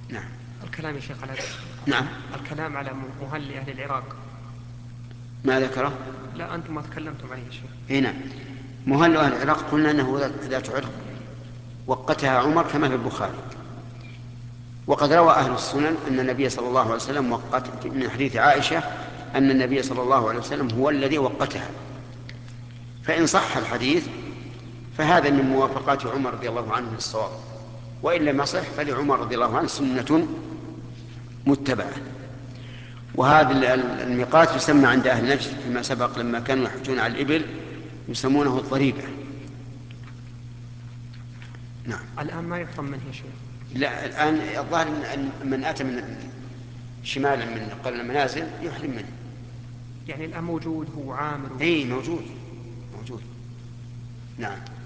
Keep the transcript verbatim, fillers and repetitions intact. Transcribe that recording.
نعم. الكلام يا شيخ على نعم. الكلام على مهل أهل العراق ما ذكره؟ لا أنتم ما تكلمتم عليه يا شيخ. هنا مهل أهل العراق قلنا أنه ذات عرق وقتها عمر كما في البخاري. وقد روى أهل السنن أن النبي صلى الله عليه وسلم وقت، من حديث عائشة أن النبي صلى الله عليه وسلم هو الذي وقتها. فإن صح الحديث فهذا من موافقات عمر رضي الله عنه للصواب، وإن لم يصح فلعمر رضي الله عنه سنة متبعة. وهذا الميقات يسمى عند أهل نجد فيما سبق لما كانوا يحجون على الإبل يسمونه الضريبة. نعم. الآن ما يحرم منه يا شيخ؟ لا، الآن الظاهر أن من أتى من شمالا من قبل المنازل يحرم منه. يعني الآن موجود هو عامل؟ أي موجود موجود. نعم.